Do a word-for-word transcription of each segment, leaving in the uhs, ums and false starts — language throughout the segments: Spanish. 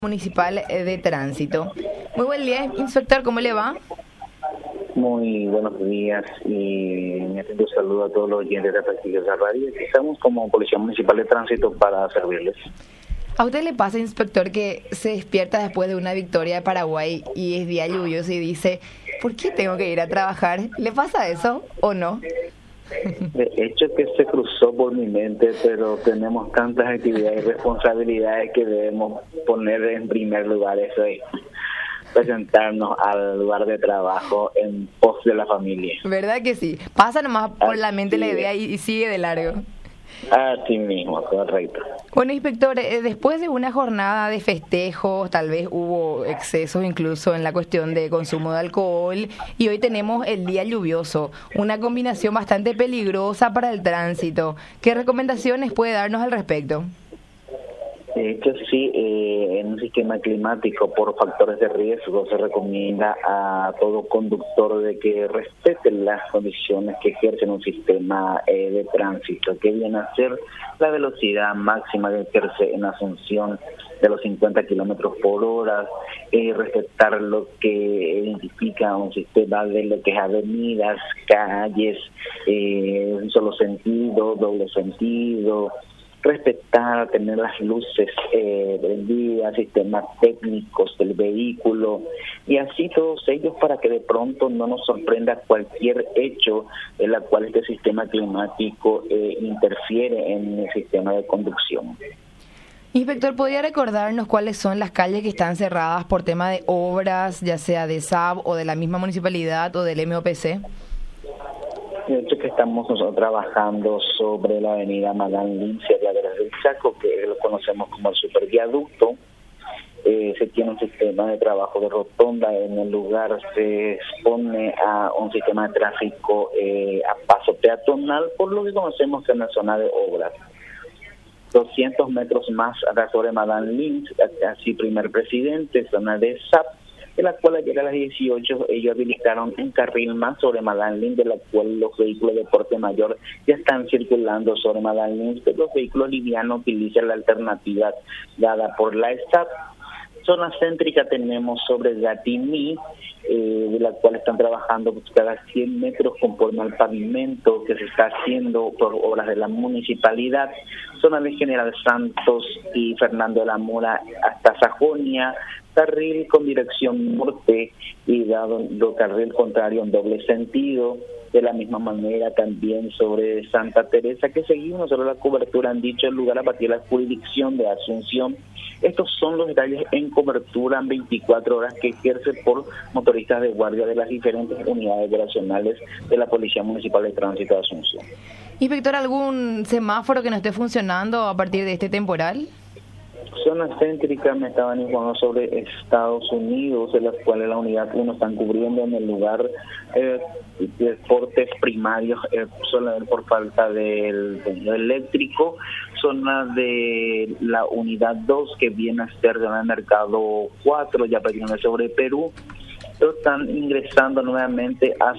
Municipal de Tránsito. Muy buen día, inspector, ¿cómo le va? Muy buenos días y me atento saludo a todos los oyentes de Prestigiosa Radio. Estamos como Policía Municipal de Tránsito para servirles. ¿A usted le pasa, inspector, que se despierta después de una victoria de Paraguay y es día lluvioso y dice, ¿por qué tengo que ir a trabajar? ¿Le pasa eso o no? De hecho que se cruzó por mi mente, pero tenemos tantas actividades y responsabilidades que debemos poner en primer lugar. Eso es presentarnos al lugar de trabajo en pos de la familia. ¿Verdad que sí? Pasa nomás por la mente la idea y, y sigue de largo. Así mismo, correcto. Bueno, inspector, eh, después de una jornada de festejos, tal vez hubo excesos incluso en la cuestión de consumo de alcohol, y hoy tenemos el día lluvioso, una combinación bastante peligrosa para el tránsito. ¿Qué recomendaciones puede darnos al respecto? De hecho, sí, eh, en un sistema climático por factores de riesgo se recomienda a todo conductor de que respete las condiciones que ejercen un sistema eh, de tránsito, que viene a ser la velocidad máxima que ejerce en Asunción de los cincuenta kilómetros por hora, eh, respetar lo que identifica un sistema de lo que es avenidas, calles, eh, un solo sentido, doble sentido, respetar, tener las luces eh, prendidas, sistemas técnicos del vehículo y así todos ellos para que de pronto no nos sorprenda cualquier hecho en la cual este sistema climático eh, interfiere en el sistema de conducción. Inspector, ¿podría recordarnos cuáles son las calles que están cerradas por tema de obras, ya sea de S A B o de la misma municipalidad o del M O P C? De hecho que estamos nosotros trabajando sobre la avenida Madame Lincia de Agueras del Chaco, que lo conocemos como el superviaducto. Eh, se tiene un sistema de trabajo de rotonda en el lugar, se expone a un sistema de tráfico eh, a paso peatonal, por lo que conocemos que en la zona de obras. doscientos metros más sobre Madame Lincia, así primer presidente, zona de S A P, de la cual ayer a las dieciocho ellos habilitaron un carril más sobre Madame Lins, de la cual los vehículos de porte mayor ya están circulando sobre Madame Lins, pero los vehículos livianos utilizan la alternativa dada por la S A P. Zona céntrica tenemos sobre Gatimí, eh, de la cual están trabajando cada cien metros conforme al pavimento que se está haciendo por obras de la municipalidad. Zona de General Santos y Fernando de la Mora hasta Sajonia, carril con dirección norte y dado el carril contrario en doble sentido. De la misma manera también sobre Santa Teresa, que seguimos sobre la cobertura en dicho lugar a partir de la jurisdicción de Asunción. Estos son los detalles en cobertura en veinticuatro horas que ejerce por motoristas de guardia de las diferentes unidades operacionales de la Policía Municipal de Tránsito de Asunción. Inspector, ¿algún semáforo que no esté funcionando a partir de este temporal? Zona céntrica me estaban informando sobre Estados Unidos, en las cuales la unidad uno están cubriendo en el lugar eh, deportes primarios, eh, zona por falta del, del eléctrico, zona de la unidad dos que viene a ser de la mercado cuatro, ya prácticamente sobre Perú, pero están ingresando nuevamente a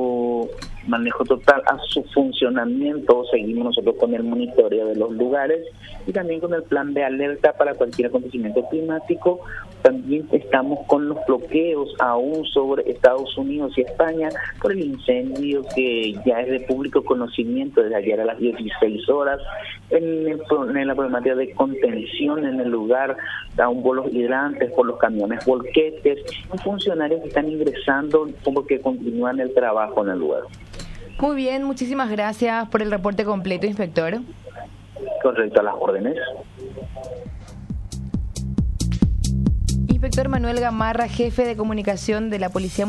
su manejo total, a su funcionamiento. Seguimos nosotros con el monitoreo de los lugares y también con el plan de alerta para cualquier acontecimiento climático. También estamos con los bloqueos aún sobre Estados Unidos y España por el incendio que ya es de público conocimiento desde ayer a las dieciséis horas. En, el, en la problemática de contención en el lugar, aún por los hidrantes, por los camiones volquetes, funcionarios que están ingresando como que continúan el trabajo en el lugar. Muy bien, muchísimas gracias por el reporte completo, inspector. Correcto, a las órdenes. Inspector Manuel Gamarra, jefe de comunicación de la Policía